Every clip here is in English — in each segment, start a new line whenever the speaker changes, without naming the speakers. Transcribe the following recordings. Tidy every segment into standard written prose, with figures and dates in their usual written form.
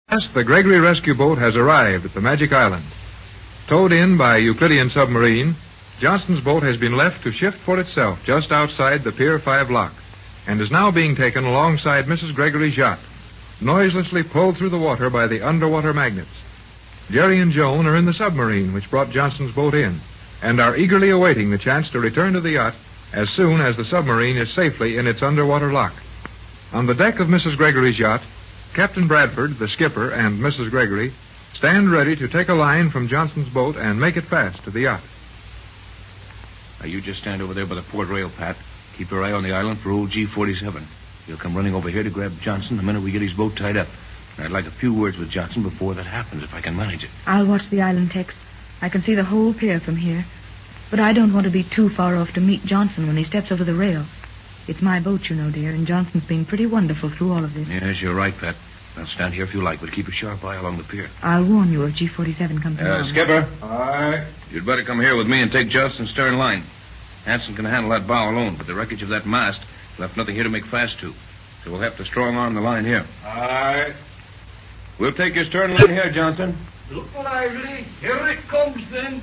Yes, the Gregory rescue boat has arrived at the Magic Island. Towed in by a Euclidean submarine, Johnson's boat has been left to shift for itself just outside the Pier 5 lock and is now being taken alongside Mrs. Gregory's yacht, noiselessly pulled through the water by the underwater magnets. Jerry and Joan are in the submarine which brought Johnson's boat in and are eagerly awaiting the chance to return to the yacht as soon as the submarine is safely in its underwater lock. On the deck of Mrs. Gregory's yacht, Captain Bradford, the skipper, and Mrs. Gregory stand ready to take a line from Johnson's boat and make it fast to the yacht.
Now, you just stand over there by the port rail, Pat. Keep your eye on the island for old G-47. He'll come running over here to grab Johnson the minute we get his boat tied up. And I'd like a few words with Johnson before that happens, if I can manage it.
I'll watch the island, Tex. I can see the whole pier from here. But I don't want to be too far off to meet Johnson when he steps over the rail. It's my boat, you know, dear, and Johnson's been pretty wonderful through all of this.
Yes, you're right, Pat. I'll stand here if you like, but keep a sharp eye along the pier.
I'll warn you if G-47 comes along.
Skipper.
Aye.
You'd better come here with me and take Johnson's stern line. Hanson can handle that bow alone, but the wreckage of that mast left nothing here to make fast to. So we'll have to strong-arm the line here.
Aye.
We'll take your stern line here, Johnson.
Look lively. Here it comes, then.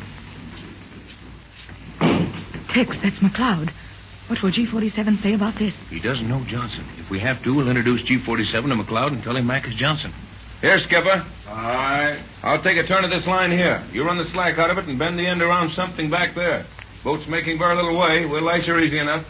Tex, that's McLeod. What will G-47 say about this?
He doesn't know Johnson. If we have to, we'll introduce G-47 to McLeod and tell him Mac is Johnson. Here, Skipper.
Aye.
I'll take a turn of this line here. You run the slack out of it and bend the end around something back there. Boat's making very little way. We'll lash her easy enough.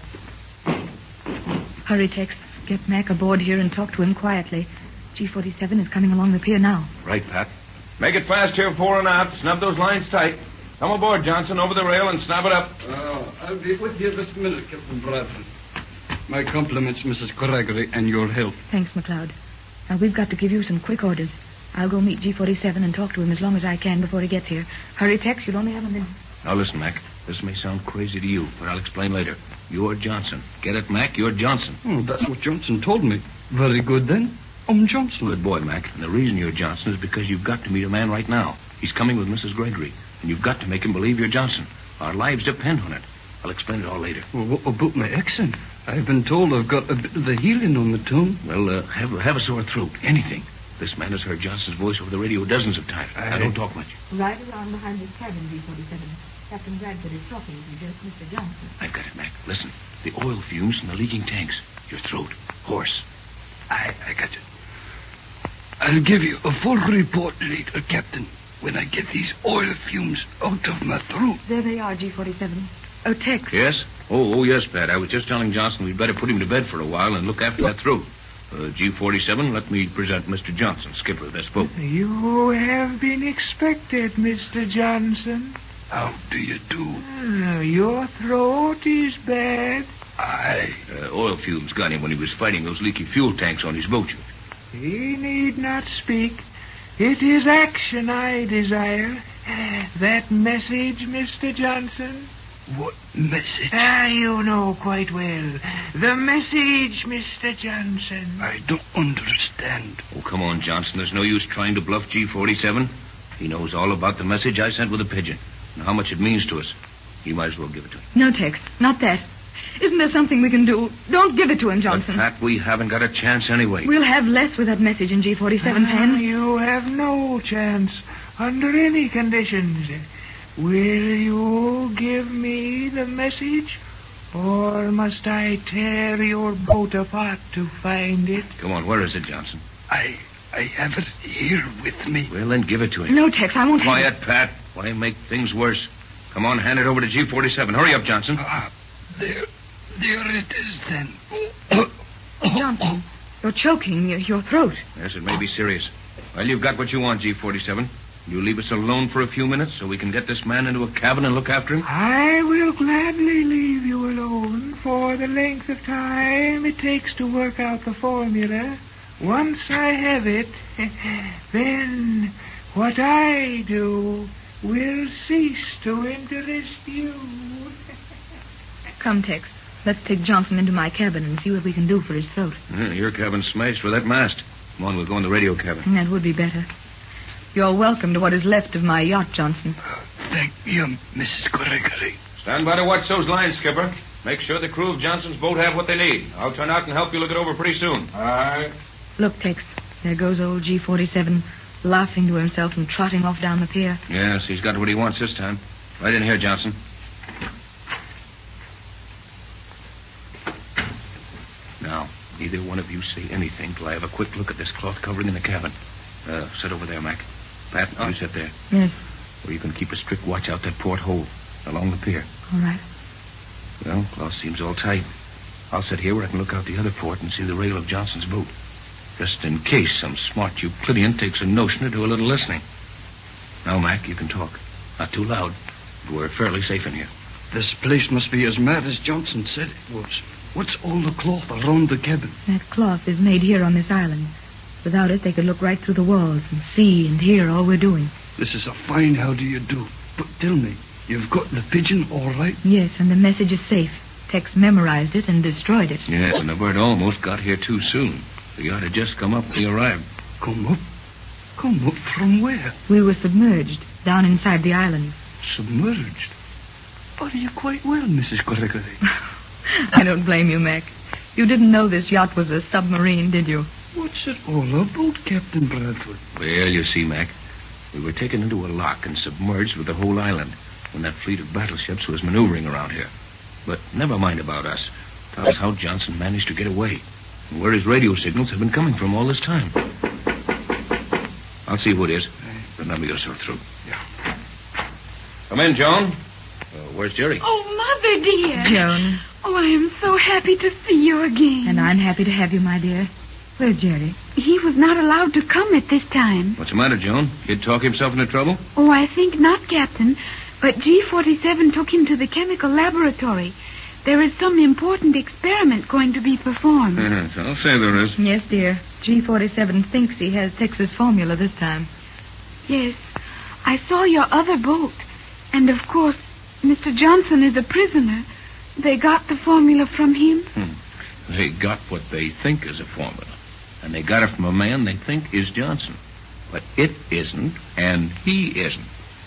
Hurry, Tex. Get Mac aboard here and talk to him quietly. G-47 is coming along the pier now.
Right, Pat. Make it fast here, fore and aft. Snub those lines tight. Come aboard, Johnson, over the rail and snap it up.
I'll be with you this minute, Captain Bradford. My compliments, Mrs. Gregory, and your help.
Thanks, McLeod. Now, we've got to give you some quick orders. I'll go meet G-47 and talk to him as long as I can before he gets here. Hurry, Tex. You'll only have a minute.
Now, listen, Mac. This may sound crazy to you, but I'll explain later. You're Johnson. Get it, Mac? You're Johnson.
Oh, that's what Johnson told me. Very good, then. I'm Johnson.
Good boy, Mac. And the reason you're Johnson is because you've got to meet a man right now. He's coming with Mrs. Gregory. And you've got to make him believe you're Johnson. Our lives depend on it. I'll explain it all later.
Well, what about my accent? I've been told I've got a bit of the healing on the tongue.
Well, have a sore throat. Anything. This man has heard Johnson's voice over the radio dozens of times. I don't talk much.
Right around behind his cabin, G-47. Captain Bradford is talking to Mr. Johnson.
I've got it, Mac. Listen. The oil fumes from the leaking tanks. Your throat. Hoarse.
I got it. I'll give you a full report later, Captain, when I get these oil fumes out of my throat.
There they are, G-47. Oh, Tex.
Yes? Oh, yes, Pat. I was just telling Johnson we'd better put him to bed for a while and look after that throat. G-47, let me present Mr. Johnson, skipper of this boat.
You have been expected, Mr. Johnson.
How do you do?
Your throat is bad.
Aye.
Oil fumes got him when he was fighting those leaky fuel tanks on his boat.
He need not speak. It is action I desire. That message, Mr. Johnson?
What message?
You know quite well. The message, Mr. Johnson.
I don't understand.
Oh, come on, Johnson. There's no use trying to bluff G-47. He knows all about the message I sent with a pigeon and how much it means to us. You might as well give it to him.
No, Tex. Not that. Isn't there something we can do? Don't give it to him, Johnson.
But, Pat, we haven't got a chance anyway.
We'll have less with that message in G-47 pen.
You have no chance under any conditions. Will you give me the message, or must I tear your boat apart to find it?
Come on, where is it, Johnson?
I have it here with me.
Well, then give it to him.
No, Tex, I won't have it.
Quiet, Pat. Why make things worse? Come on, hand it over to G-47. Hurry up, Johnson.
There it is, then.
Johnson, you're choking your throat.
Yes, it may be serious. Well, you've got what you want, G-47. You leave us alone for a few minutes so we can get this man into a cabin and look after him?
I will gladly leave you alone for the length of time it takes to work out the formula. Once I have it, then what I do will cease to interest you.
Come, Tex. Let's take Johnson into my cabin and see what we can do for his throat.
Your cabin's smashed for that mast. Come on, we'll go in the radio cabin.
That would be better. You're welcome to what is left of my yacht, Johnson.
Thank you, Mrs. Gregory.
Stand by to watch those lines, Skipper. Make sure the crew of Johnson's boat have what they need. I'll turn out and help you look it over pretty soon.
Aye.
Look, Tex, There goes old G-47, laughing to himself and trotting off down the pier.
Yes, he's got what he wants this time. Right in here, Johnson. Now, neither one of you say anything till I have a quick look at this cloth covering in the cabin. Sit over there, Mac. Pat, you sit there.
Yes.
Or you can keep a strict watch out that port hole along the pier.
All right.
Well, cloth seems all tight. I'll sit here where I can look out the other port and see the rail of Johnson's boat. Just in case some smart Euclidean takes a notion to do a little listening. Now, Mac, you can talk. Not too loud. We're fairly safe in here.
This place must be as mad as Johnson said it was. What's all the cloth around the cabin?
That cloth is made here on this island. Without it, they could look right through the walls and see and hear all we're doing.
This is a fine how do you do. But tell me, you've got the pigeon all right?
Yes, and the message is safe. Tex memorized it and destroyed it.
Yes, and the bird almost got here too soon. The yacht had just come up when he arrived.
Come up? Come up from where?
We were submerged, down inside the island.
Submerged? Are you quite well, Mrs. Gregory?
I don't blame you, Mac. You didn't know this yacht was a submarine, did you?
What's it all about, Captain Bradford?
Well, you see, Mac, we were taken into a lock and submerged with the whole island when that fleet of battleships was maneuvering around here. But never mind about us. Tell us how Johnson managed to get away and where his radio signals have been coming from all this time. I'll see who it is. Remember your sore throat.
Yeah.
Come in, Joan. Where's Jerry?
Oh, Mother, dear.
Joan.
Oh, I am so happy to see you again.
And I'm happy to have you, my dear. Where's Jerry?
He was not allowed to come at this time.
What's the matter, Joan? Kid talk himself into trouble?
Oh, I think not, Captain. But G-47 took him to the chemical laboratory. There is some important experiment going to be performed.
Yes, I'll say there is.
Yes, dear. G-47 thinks he has Tex's formula this time.
Yes, I saw your other boat. And, of course, Mr. Johnson is a prisoner. They got the formula from him.
They got what they think is a formula. And they got it from a man they think is Johnson. But it isn't, and he isn't.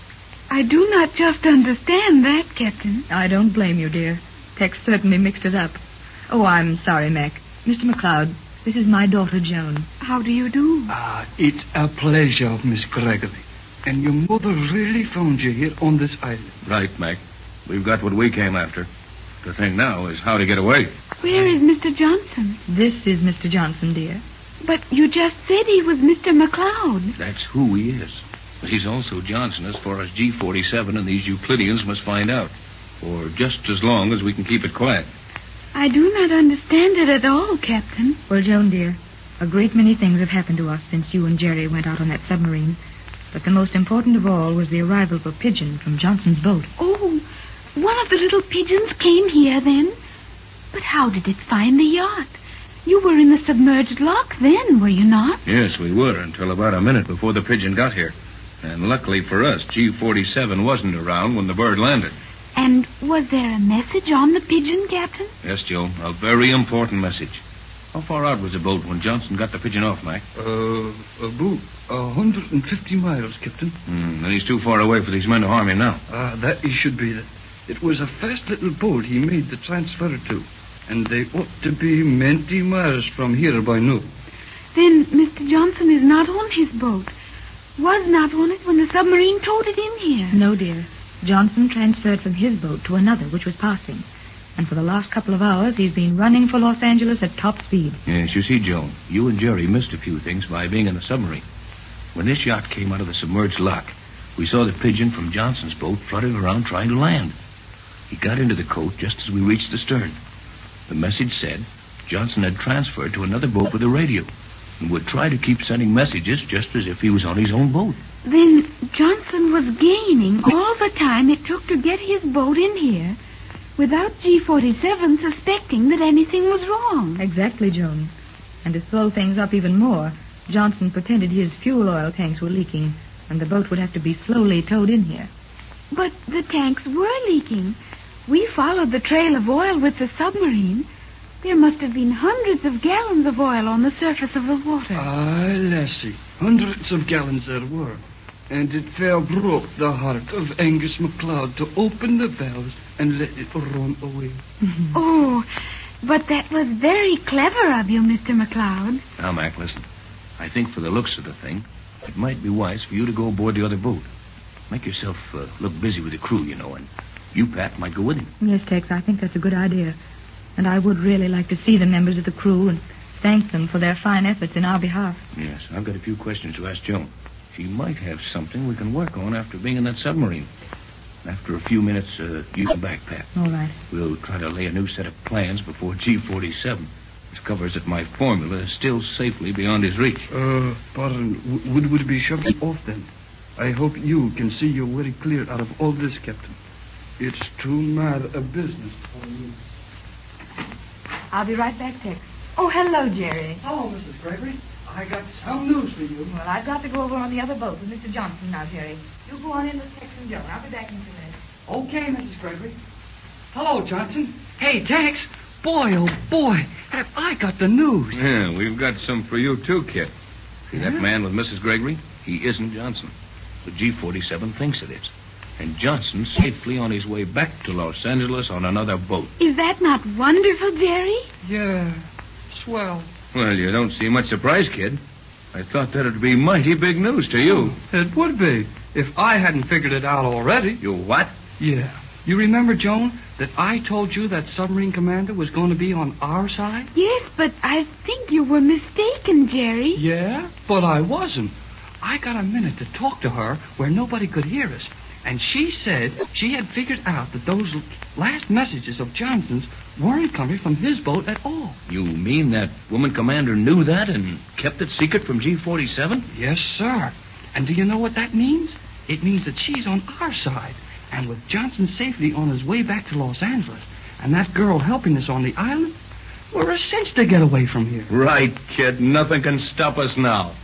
I do not just understand that, Captain.
I don't blame you, dear. Tex certainly mixed it up. Oh, I'm sorry, Mac. Mr. McLeod, this is my daughter, Joan.
How do you do?
It's a pleasure, Miss Gregory. And your mother really found you here on this island.
Right, Mac. We've got what we came after. The thing now is how to get away.
Where is Mr. Johnson?
This is Mr. Johnson, dear.
But you just said he was Mr. McLeod.
That's who he is. But he's also Johnson as far as G-47 and these Euclideans must find out. For just as long as we can keep it quiet.
I do not understand it at all, Captain.
Well, Joan, dear, a great many things have happened to us since you and Jerry went out on that submarine. But the most important of all was the arrival of a pigeon from Johnson's boat.
Oh, one of the little pigeons came here then? But how did it find the yacht? You were in the submerged lock then, were you not?
Yes, we were, until about a minute before the pigeon got here. And luckily for us, G-47 wasn't around when the bird landed.
And was there a message on the pigeon, Captain?
Yes, Joe, a very important message. How far out was the boat when Johnson got the pigeon off, Mac?
About 150 miles, Captain.
Then he's too far away for these men to harm him now.
That he should be. It was a fast little boat he made the transfer to. And they ought to be many miles from here by now.
Then Mr. Johnson is not on his boat. Was not on it when the submarine towed it in here.
No, dear. Johnson transferred from his boat to another, which was passing. And for the last couple of hours, he's been running for Los Angeles at top speed.
Yes, you see, Joan, you and Jerry missed a few things by being in the submarine. When this yacht came out of the submerged lock, we saw the pigeon from Johnson's boat fluttering around trying to land. He got into the coat just as we reached the stern. The message said Johnson had transferred to another boat with a radio and would try to keep sending messages just as if he was on his own boat.
Then Johnson was gaining all the time it took to get his boat in here without G-47 suspecting that anything was wrong.
Exactly, Joan. And to slow things up even more, Johnson pretended his fuel oil tanks were leaking and the boat would have to be slowly towed in here.
But the tanks were leaking. We followed the trail of oil with the submarine. There must have been hundreds of gallons of oil on the surface of the water.
Lassie, hundreds of gallons there were. And it fair broke the heart of Angus MacLeod to open the valves and let it run away.
Oh, but that was very clever of you, Mr. MacLeod.
Now, Mac, listen. I think for the looks of the thing, it might be wise for you to go aboard the other boat. Make yourself look busy with the crew, you know, and you, Pat, might go with him.
Yes, Tex, I think that's a good idea. And I would really like to see the members of the crew and thank them for their fine efforts in our behalf.
Yes, I've got a few questions to ask Joan. She might have something we can work on after being in that submarine. After a few minutes, you come back, Pat.
All right.
We'll try to lay a new set of plans before G47 discovers that my formula is still safely beyond his reach.
Pardon, would we be shoving off then? I hope you can see your way clear out of all this, Captain. It's too mad a business for me.
I'll be right back, Tex. Oh, hello, Jerry.
Hello, Mrs. Gregory. I got some news for you.
Well, I've got to go over on the other boat with Mr. Johnson now, Jerry. You go on in with Tex and Joan. I'll be back in 2 minutes.
Okay, Mrs. Gregory. Hello, Johnson. Hey, Tex. Boy, oh boy, have I got the news.
Yeah, we've got some for you, too, kid. See that man with Mrs. Gregory? He isn't Johnson. The G47 thinks it is. And Johnson's safely on his way back to Los Angeles on another boat.
Is that not wonderful, Jerry?
Yeah, swell.
Well, you don't seem much surprised, kid. I thought that'd be mighty big news to you.
It would be, if I hadn't figured it out already.
You what?
Yeah. You remember, Joan, that I told you that submarine commander was going to be on our side?
Yes, but I think you were mistaken, Jerry.
Yeah, but I wasn't. I got a minute to talk to her where nobody could hear us. And she said she had figured out that those last messages of Johnson's weren't coming from his boat at all.
You mean that woman commander knew that and kept it secret from G47?
Yes, sir. And do you know what that means? It means that she's on our side. And with Johnson safely on his way back to Los Angeles, and that girl helping us on the island, we're a cinch to get away from here.
Right, kid. Nothing can stop us now.